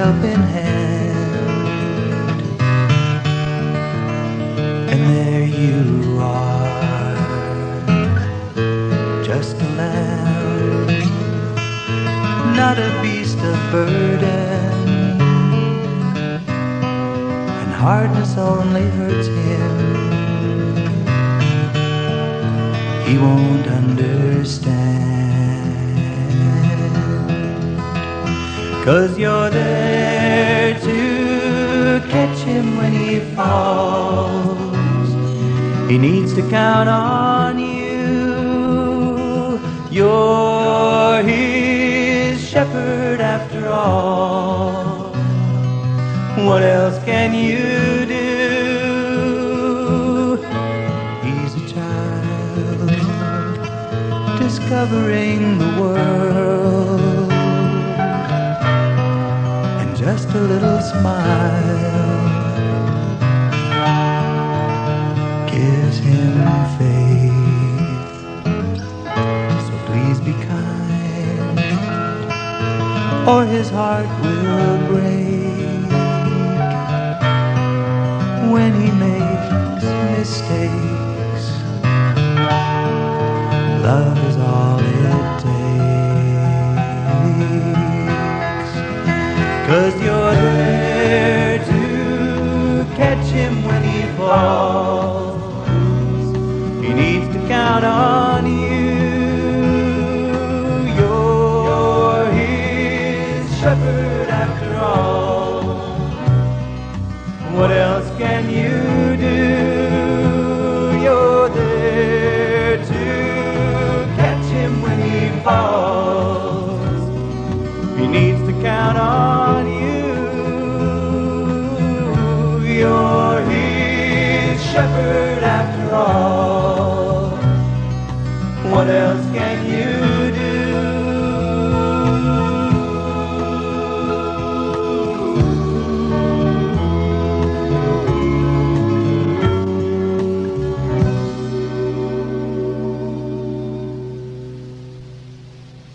helping hand. And there you are, just a lamb, not a beast of burden. And hardness only hurts him. He won't understand. 'Cause you're there to catch him when he falls. He needs to count on you. You're his shepherd after all. What else can you do? He's a child discovering the world, and just a little smile gives him faith. So please be kind, or his heart will break when he makes mistakes. Love is all it takes. 'Cause you're there to catch him when he falls. He needs to count on you. You're his shepherd after all. What else can you do? You're there to catch him when he falls. He needs to count on you. You're his shepherd after all. What else can you